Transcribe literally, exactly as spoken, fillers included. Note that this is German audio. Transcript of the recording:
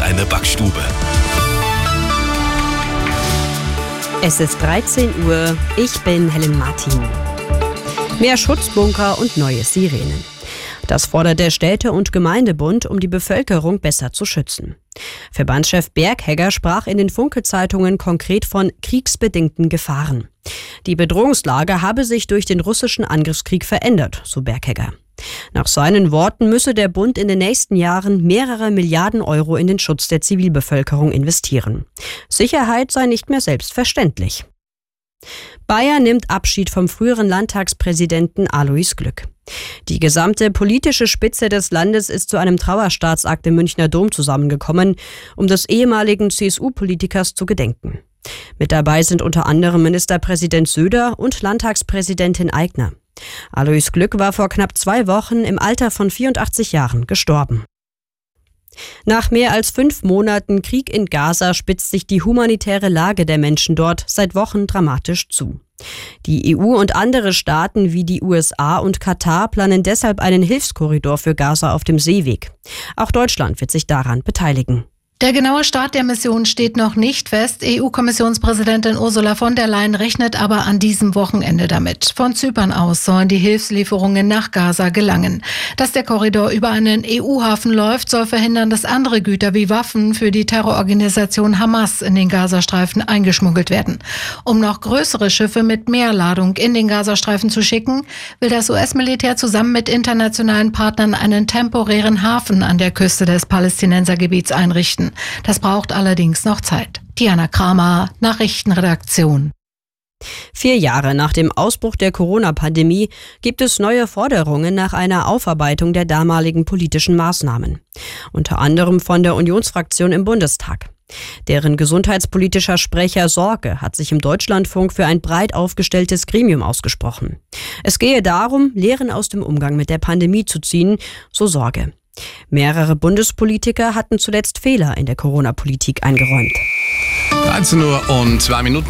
eine Backstube. Es ist dreizehn Uhr, ich bin Helen Martin. Mehr Schutzbunker und neue Sirenen. Das fordert der Städte- und Gemeindebund, um die Bevölkerung besser zu schützen. Verbandschef Berghegger sprach in den Funke-Zeitungen konkret von kriegsbedingten Gefahren. Die Bedrohungslage habe sich durch den russischen Angriffskrieg verändert, so Berghegger. Nach seinen Worten müsse der Bund in den nächsten Jahren mehrere Milliarden Euro in den Schutz der Zivilbevölkerung investieren. Sicherheit sei nicht mehr selbstverständlich. Bayern nimmt Abschied vom früheren Landtagspräsidenten Alois Glück. Die gesamte politische Spitze des Landes ist zu einem Trauerstaatsakt im Münchner Dom zusammengekommen, um des ehemaligen C S U-Politikers zu gedenken. Mit dabei sind unter anderem Ministerpräsident Söder und Landtagspräsidentin Aigner. Alois Glück war vor knapp zwei Wochen im Alter von vierundachtzig Jahren gestorben. Nach mehr als fünf Monaten Krieg in Gaza spitzt sich die humanitäre Lage der Menschen dort seit Wochen dramatisch zu. Die E U und andere Staaten wie die U S A und Katar planen deshalb einen Hilfskorridor für Gaza auf dem Seeweg. Auch Deutschland wird sich daran beteiligen. Der genaue Start der Mission steht noch nicht fest. E U-Kommissionspräsidentin Ursula von der Leyen rechnet aber an diesem Wochenende damit. Von Zypern aus sollen die Hilfslieferungen nach Gaza gelangen. Dass der Korridor über einen E U-Hafen läuft, soll verhindern, dass andere Güter wie Waffen für die Terrororganisation Hamas in den Gazastreifen eingeschmuggelt werden. Um noch größere Schiffe mit mehr Ladung in den Gazastreifen zu schicken, will das U S-Militär zusammen mit internationalen Partnern einen temporären Hafen an der Küste des Palästinensergebiets einrichten. Das braucht allerdings noch Zeit. Diana Kramer, Nachrichtenredaktion. Vier Jahre nach dem Ausbruch der Corona-Pandemie gibt es neue Forderungen nach einer Aufarbeitung der damaligen politischen Maßnahmen. Unter anderem von der Unionsfraktion im Bundestag. Deren gesundheitspolitischer Sprecher Sorge hat sich im Deutschlandfunk für ein breit aufgestelltes Gremium ausgesprochen. Es gehe darum, Lehren aus dem Umgang mit der Pandemie zu ziehen, so Sorge. Mehrere Bundespolitiker hatten zuletzt Fehler in der Corona-Politik eingeräumt. dreizehn Uhr und zwei Minuten.